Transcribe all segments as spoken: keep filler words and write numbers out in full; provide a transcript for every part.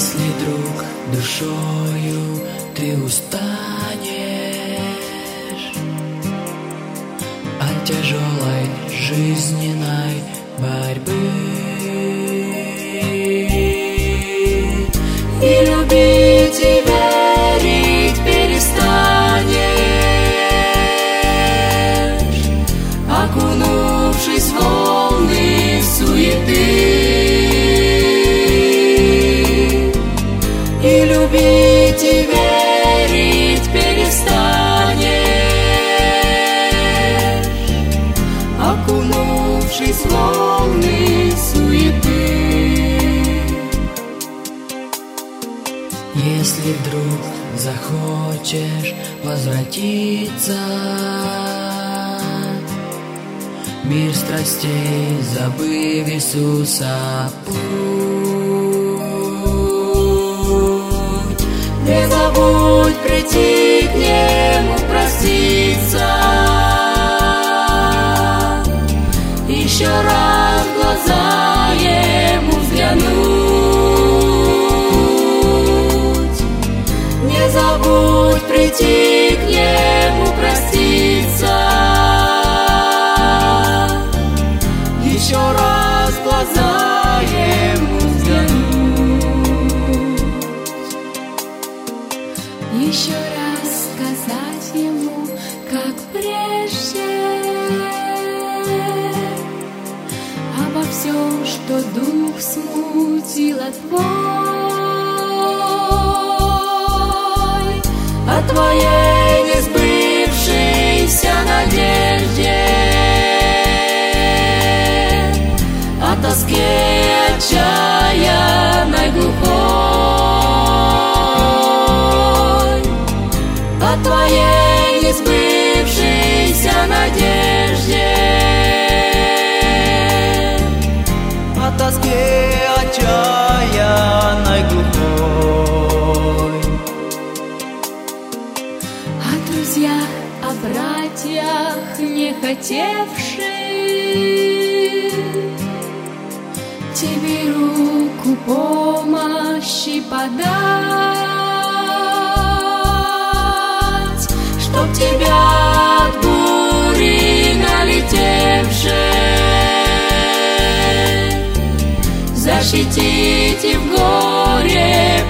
Если вдруг душою ты устанешь от тяжелой жизненной борьбы и любить и верить перестанешь, окунувшись в волны суеты. И любить и верить перестанешь, окунувшись в волны суеты. Если вдруг захочешь возвратиться в мир страстей, забыв Иисуса путь, не забудь прийти к Нему проститься, еще раз в глаза Ему взглянуть. Не забудь прийти к Нему проститься, еще раз в глаза Ему взглянуть. Еще раз сказать Ему, как прежде, обо всем, что дух смутило твой, о твоей несбывшейся надежде, о тоске отчаянной глухой, о твоей несбывшейся надежде, о тоске отчаянной глухой, о друзьях, о братьях, не хотевших тебе руку помощи подать, чтоб тебя от бури налетевшей защитить и в горе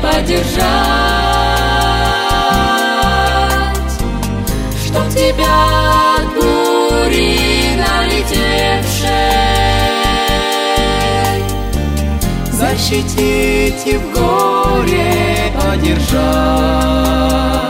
поддержать, чтоб тебя от бури налетевшей защитить и в горе поддержать.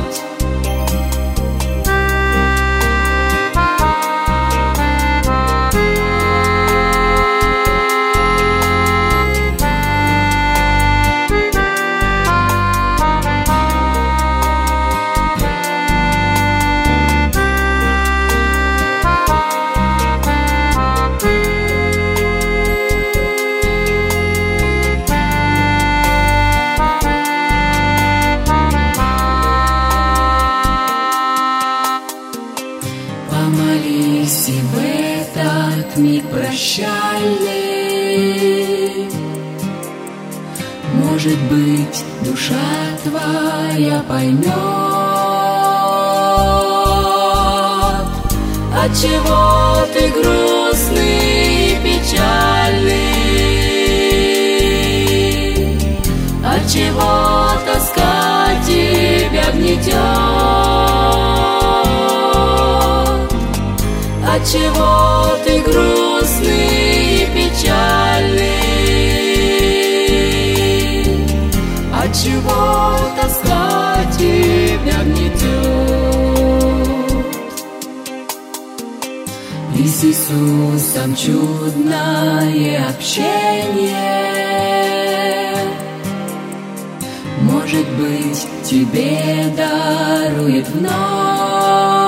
Помолись и в этот миг прощальный, может быть, душа твоя поймет, отчего ты грустный и печальный, отчего тоска тебя гнетет. Отчего ты грустный и печальный, отчего тоска тебя гнетет? И с Иисусом чудное общение, может быть, тебе дарует вновь